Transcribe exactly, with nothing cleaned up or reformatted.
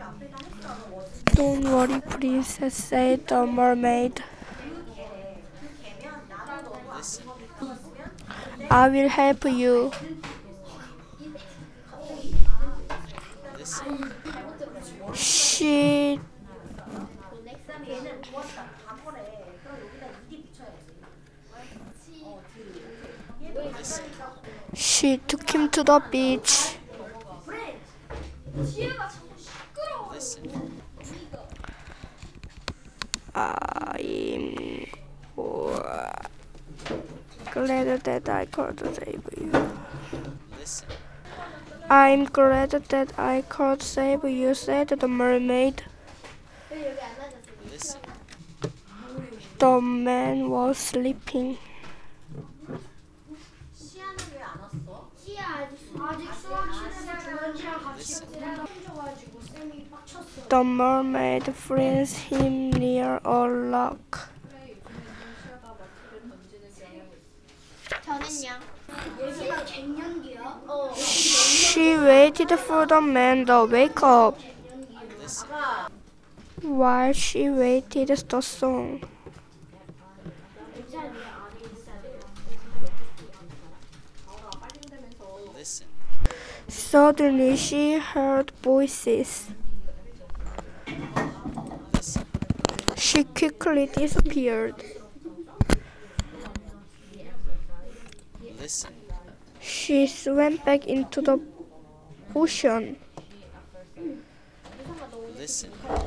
Don't worry, princess, said the mermaid. Listen. I will help you. Listen. She Listen. she took him to the beach. Listen. I'm glad that I could save you. Listen. I'm glad that I could save you, said the mermaid. Listen. The man was sleeping. Listen. The mermaid brings him near a rock. 저는요. She waited for the man to wake up. Listen. While she waited, the song. Listen. Suddenly she heard voices. Listen. She quickly disappeared. Listen. She swam back into the ocean. Listen.